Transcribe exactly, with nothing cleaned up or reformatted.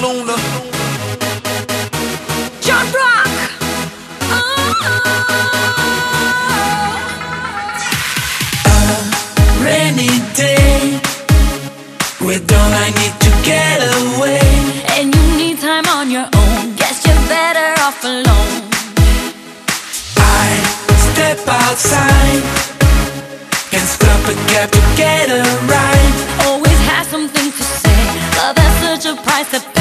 loner. John Rock. Oh. A rainy day, where don't I need to get away? And you need time on your own. Guess you're better off alone. I step outside, can't stop a cab to get a ride. Always have something to say. Love has such a price to pay.